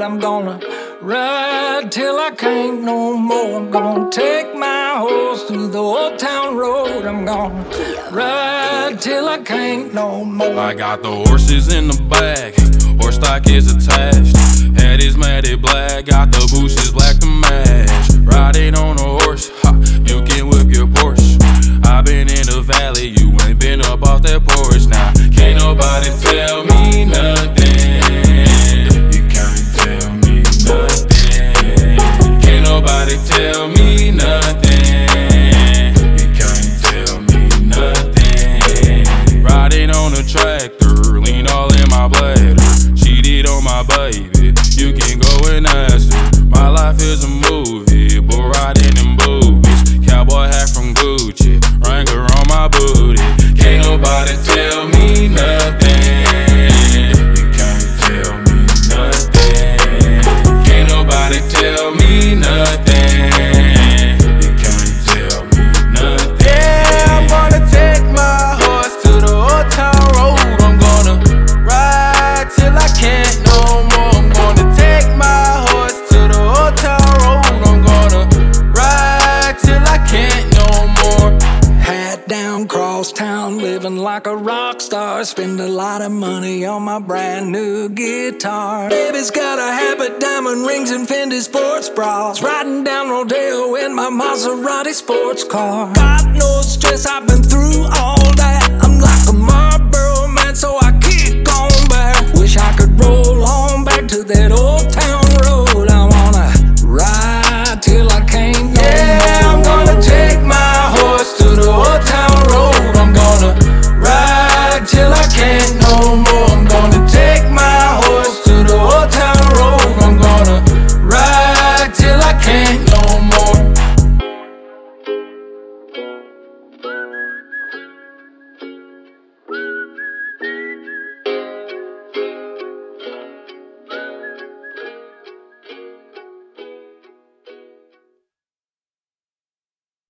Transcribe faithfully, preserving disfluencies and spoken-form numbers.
I'm gonna ride till I can't no more. I'm gonna take my horse through the old town road. I'm gonna ride till I can't no more. I got the horses in the back, horse stock is attached. Head is matted black, got the bushes black to match. Riding on a horse, ha, you can whip your Porsche. I been in the valley, you ain't been up off that porch. Now, can't nobody tell me nothing. You can't tell me nothing. Can't nobody tell me nothing. You can't tell me nothing. Riding on a tractor, lean all in my bladder. Cheated on my baby, you can go and ask her. My life is a movie, but riding in boobies. Cowboy hat from Gucci, Wrangler on my booty. Can't nobody tell me nothing. You can't tell me nothing. Can't nobody tell me nothing. You can't tell me nothing. Yeah, I'm gonna take my horse to the old town road. I'm gonna ride till I can't no more. I'm gonna take my horse to the old town road. I'm gonna ride till I can't no more. Hat down, cross town, living like a rock star. Spend a lot of money on my brand new guitar. Baby's got a habit, diamond rings and Fendi sports bras. Riding down Rodeo in my Maserati sports car. God knows stress I've been through all